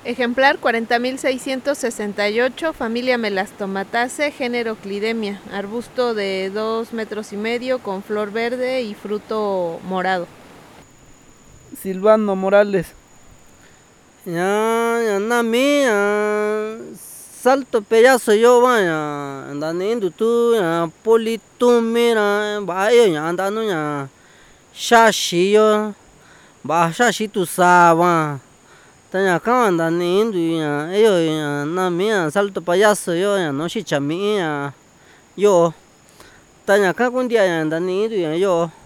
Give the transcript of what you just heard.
Ejemplar 40.668, familia Melastomataceae, género Clidemia, arbusto de 2,5 metros con flor verde y fruto morado. Silvano Morales. Ya nami salto pedazo yo vaya andando tú politumira vaya andando ya xaxi yo va xaxi tu sava taña kan andando ña yo ña nami salto payaso yo ña no xicha mi'i yo taña ka kuntia ña ndanido ña yo.